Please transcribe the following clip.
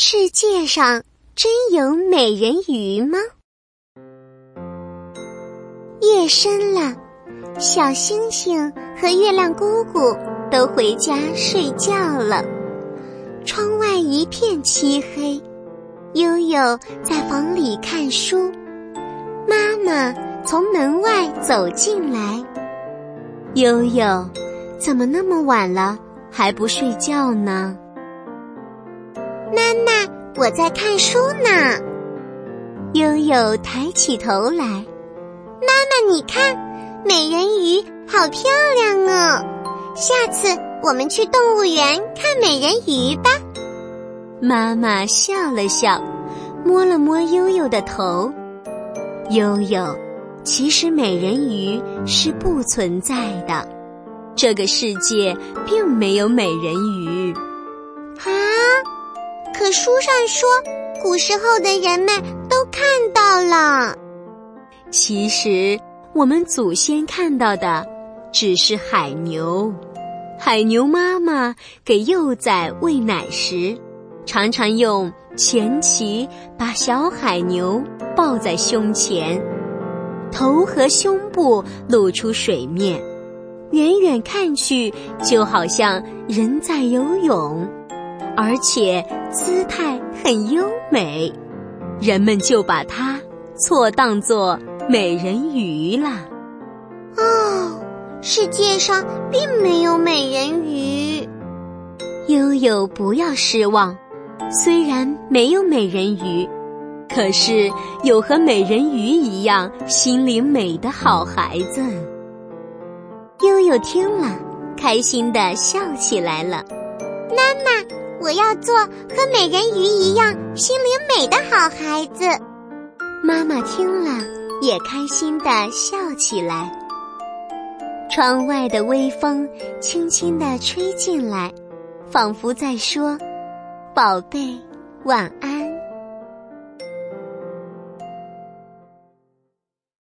世界上真有美人鱼吗？夜深了，小星星和月亮姑姑都回家睡觉了。窗外一片漆黑，悠悠在房里看书，妈妈从门外走进来。悠悠，怎么那么晚了还不睡觉呢？ 妈妈，我在看书呢。 悠悠抬起头来。 妈妈，你看，美人鱼好漂亮哦！下次我们去动物园看美人鱼吧。 妈妈笑了笑，摸了摸悠悠的头。悠悠，其实美人鱼是不存在的，这个世界并没有美人鱼。 啊？可书上说，古时候的人们都看到了。 其实我们祖先看到的只是海牛。海牛妈妈给幼崽喂奶时，常常用前鳍把小海牛抱在胸前，头和胸部露出水面，远远看去就好像人在游泳，而且姿态很优美，人们就把它错当作美人鱼了。 哦，世界上并没有美人鱼。 悠悠，不要失望，虽然没有美人鱼，可是有和美人鱼一样心灵美的好孩子。悠悠听了，开心地笑起来了。 妈妈，我要做和美人鱼一样心灵美的好孩子。 妈妈听了，也开心地笑起来。窗外的微风轻轻地吹进来，仿佛在说：宝贝，晚安。